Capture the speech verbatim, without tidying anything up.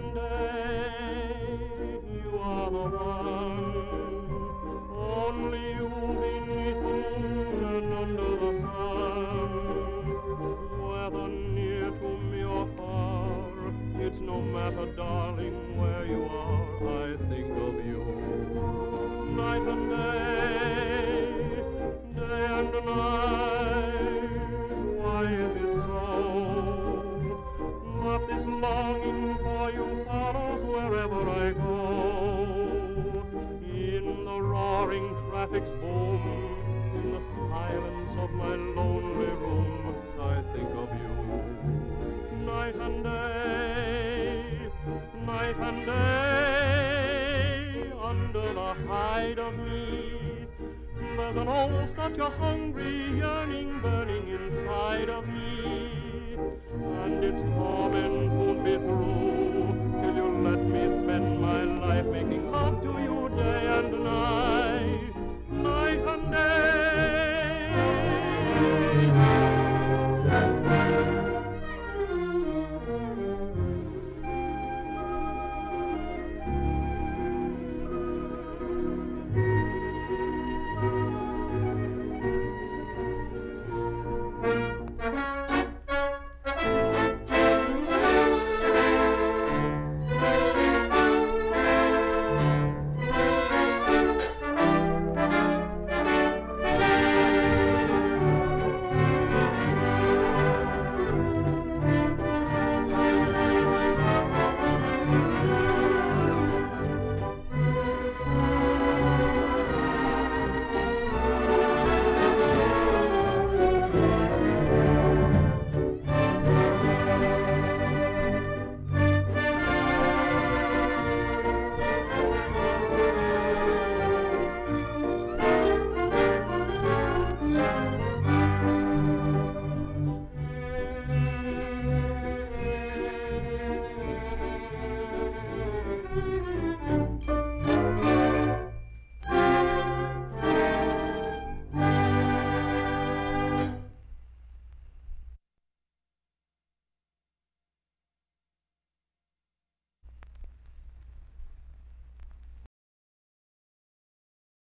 and day, you are the one. Only you beneath the moon and under the sun. Whether near to me or far, it's no matter, darling, where you are, I think of you. Night and day, day and night, why is it so that this longing for you follows wherever I go? In the roaring traffic's boom, in the silence of my lonely room, I think of you. Night and day, night and day, under the hide of me, there's an oh, such a hungry yearning burning inside of me, and its torment won't be through till you let me spend my life making love to you day and night.